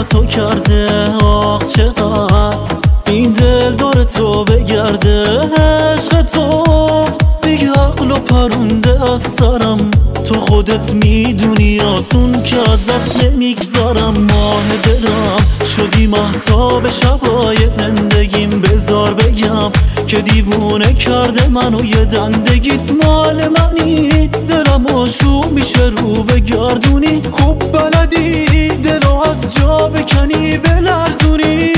با تو کرده. آخ چقدر این دل داره تو بگرده. عشق تو دیگه عقلو پرونده از سرم. تو خودت میدونی آسون که ازت نمیگذارم. ماه دلم شدی مهتاب شبای زندگیم. بذار بگم که دیوونه کرده منو یه دندگیت مال منی. دلم آشوب میشه رو بگردونی. خوب بلدی دلو از جا بکنی بلرزونی.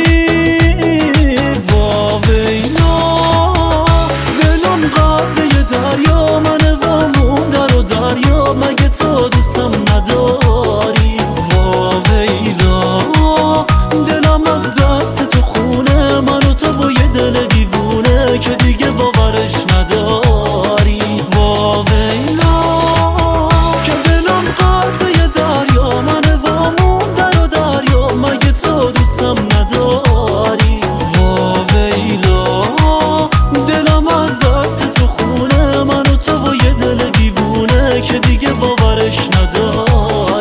واویلا دلم غرقه یه دریا منه وامون در و دریا. مگه تو دوستم نداری؟ واویلا دلم از دست تو خونه. من و تو با یه دل دیوونه که دیگه باورش نداری. واویلا که دلم غرقه یه دریا منه وامون در و دریا. مگه تو دوستم نداری؟ واویلا دلم از دست تو خونه. من و تو با یه دل دیوونه که دیگه باورش نداری.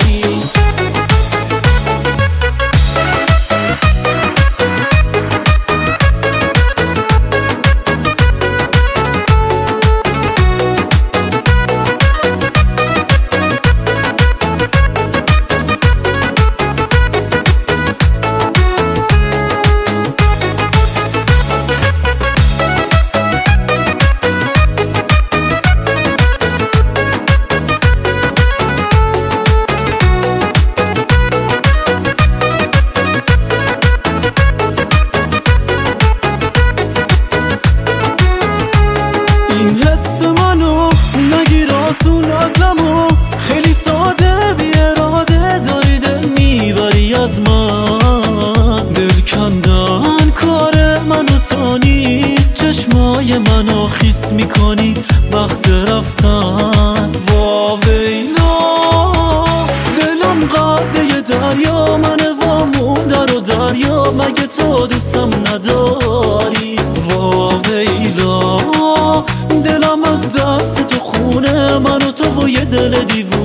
این حس منو نگیر آسون ازمو. خیلی ساده بی اراده داری دل میبری از من. دل کندن کار من و تو نیست. چشمای منو خیس میکنی وقت رفتن. واویلا دلم غرقه یه دریا منه وامون در و دریا. مگه تو دوستم نداری؟ واویلا دلم از دست تو خونه. من و تو با یه دل دیوونه